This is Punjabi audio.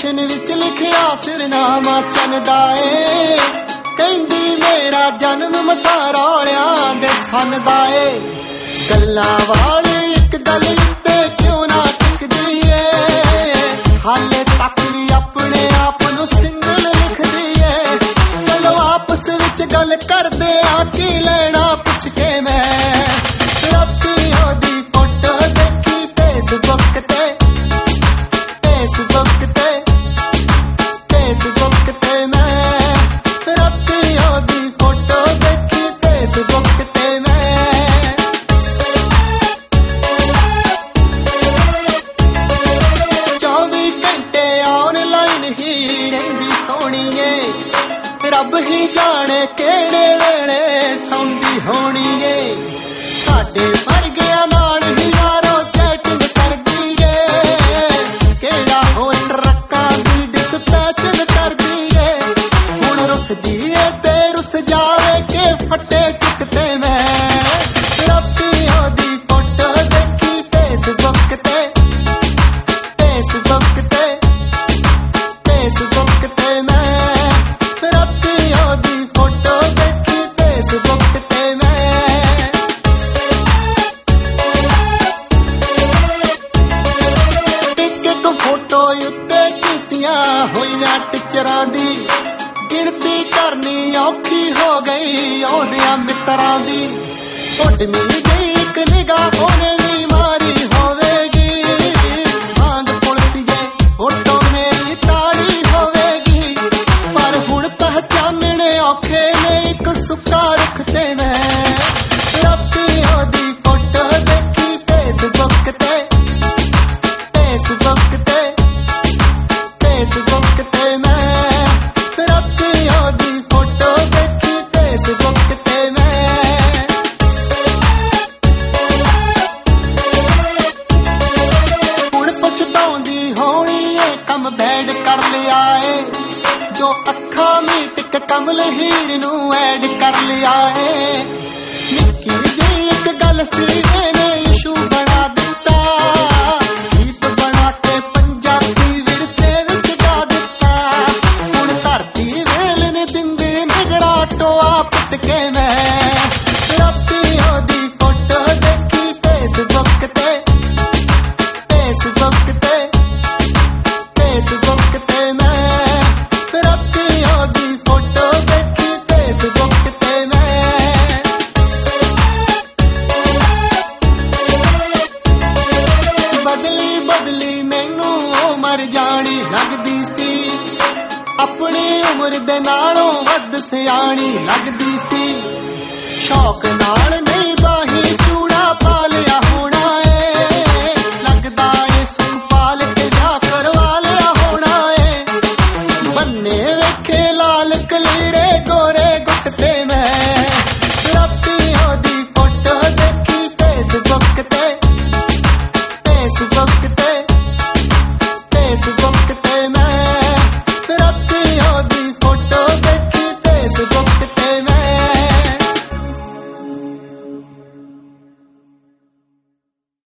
ਗੁਲਸ਼ਨ ਵਿੱਚ ਲਿਖਿਆ ਸਿਰਨਾਮਾ ਚੰਦਾ ਏ। ਕਹਿੰਦੀ ਮੇਰਾ ਜਨਮ ਮਸਾਂ ਰੌਲਿਆਂ ਦੇ ਸੰਨ ਦਾ ਏ। ਗੱਲਾਂ ਵਾਲੀ ਇੱਕ ਗੱਲ ਉੱਤੇ ਕਿਉਂ ਨਾ ਟਿਕਦੀ ਏ, ਹਾਲੇ ਤੱਕ ਵੀ ਆਪਣੇ ਆਪ ਨੂੰ ਸਿੰਗਲ ਲਿਖਦੀ ਏ। ਚਲੋ ਆਪਸ ਵਿੱਚ ਗੱਲ ਕਰਦੇ ਆ, ਕੀ ਲੈਣਾ ਪੁੱਛ ਕੇ ਮੈਂ। ਰਾਤੀ ਉਹਦੀ ਫੋਟੋ ਦੇਖੀ ਫੇਸਬੁੱਕ ਤੇ, ਫੇਸਬੁੱਕ ਤੇ, ਫੇਸਬੁੱਕ ਤੇ ਮੈਂ। ਰਾਤੀ ਉਹਦੀ ਫੋਟੋ ਦੇਖੀ ਫੇਸਬੁੱਕ ਤੇ ਮੈਂ। 24 ਘੰਟੇ ਆਨਲਾਈਨ ਹੀ ਰਹਿੰਦੀ ਸੋਹਣੀਏ, ਰੱਬ ਹੀ ਜਾਣੇ ਕਿਹੜੇ ਵੇਲੇ ਸੌਂਦੀ ਹੋਣੀ ਏ। ਸਾਡੇ ਵਰਗਿਆਂ ਨਾਲ ਹੀ ਯਾਰੋ ਚੈਟਿੰਗ ਕਰਦੀ ਏ, ਕਿਹੜਾ ਹੋਰ ਟਰੱਕਾਂ ਦੀ ਡਿਸਪੈਚਿੰਗ ਕਰਦੀ ਏ। ਹੁਣ ਰੁੱਸਦੀ ਏ ਤੇ ਰੁੱਸ ਜਾਵੇ ਕਿ ਫੱਟੇ ਟਿਕਤੇ ਮੈਂ। ਰਾਤੀ ਉਹਦੀ ਫੋਟੋ ਦੇਖੀ ਫੇਸਬੁੱਕ ਤੇ, ਫੇਸਬੁੱਕ ਤੇ, ਫੇਸਬੁੱਕ ਤੇ ਮੈਂ। ਰਾਤੀ ਉਹਦੀ ਫੋਟੋ ਦੇਖੀ ਫੇਸਬੁੱਕ ਤੇ ਮੈਂ। ਇੱਕ ਫੋਟੋ ਉੱਤੇ ਕੀਤੀਆਂ ਹੋਈਆਂ ਟਿਚਰਾਂ ਦੀ ਗਿਣਤੀ ਕਰਨੀ ਔਖੀ ਹੋ ਗਈ ਉਹਦਿਆਂ ਮਿੱਤਰਾਂ ਦੀ। ਉੱਡਮੀ ਗਈ ਇੱਕ ਨਿਗਾਹ ਉਹਨੇ ਵੀ ਮਾਰੀ ਹੋਵੇਗੀ, ਵਾਂਗ ਪੁਲਸੀਏ ਫੋਟੋ ਮੇਰੀ ਤਾੜੀ ਹੋਵੇਗੀ। ਪਰ ਹੁਣ ਪਹਿਚਾਨਣੇ ਔਖੇ ਨੇ ਇੱਕ ਸੁੱਕਾ ਰੁੱਖ ਤੇ ਮੈਂ। ਰਾਤੀ ਉਹਦੀ ਫੋਟੋ ਦੇਖੀ ਫੇਸਬੁੱਕ ਤੇ, ਫੇਸਬੁੱਕ ਤੇ, ਫੇਸਬੁੱਕ ਤੇ ਮੈਂ। ਰਾਤੀ ਉਹਦੀ ਫੋਟੋ ਦੇਖੀ ਫੇਸਬੁੱਕ ਤੇ ਮੈਂ। ਹੁਣ ਪਛਤਾਉਂਦੀ ਹੋਣੀ ਏ ਕੰਮ ਬੈਡ ਕਰ ਲਿਆ ਏ, ਜੋ ਅੱਖਾਂ ਮੀਟ ਕੇ ਕਮਲ ਹੀਰ ਨੂੰ ਐਡ ਕਰ ਲਿਆ ਏ। ਨਿੱਕੀ ਜਿਹੀ ਇੱਕ ਗੱਲ ਸੀ ਇਹਨੇ ਇਸ਼ੂ ਬਣਾ ਦਿੱਤਾ, ਗੀਤ ਬਣਾ ਕੇ ਪੰਜਾਬੀ ਵਿਰਸੇ ਵਿੱਚ ਗਾ ਦਿੱਤਾ। ਹੁਣ ਧਰਤੀ ਵੇਲ ਨੇ ਦਿੰਦੀ ਨਿਗਰਾ ਟੋਆ ਪੁੱਟ ਕੇ ਮੈਂ। ਰਾਤੀ ਉਹਦੀ ਫੋਟੋ ਦੇਖੀ ਫੇਸਬੁੱਕ ਤੇ, ਫੇਸਬੁੱਕ ਤੇ, ਫੇਸਬੁੱਕ ਤੇ ਮੈਂ। ਰਾਤੀ ਉਹਦੀ ਫੋਟੋ ਦੇਖੀ ਫੇਸਬੁੱਕ ਤੇ ਮੈਂ। ਬਦਲੀ ਬਦਲੀ ਮੈਨੂੰ ਉਹ ਮਰ ਜਾਣੀ ਲੱਗਦੀ ਸੀ, ਆਪਣੀ ਉਮਰ ਦੇ ਨਾਲੋਂ ਵੱਧ ਸਿਆਣੀ ਲੱਗਦੀ ਸੀ। ਸ਼ੌਕ ਨਾਲ ਨਹੀਂ ਬਾਹੀ ਚੂੜਾ ਪਾ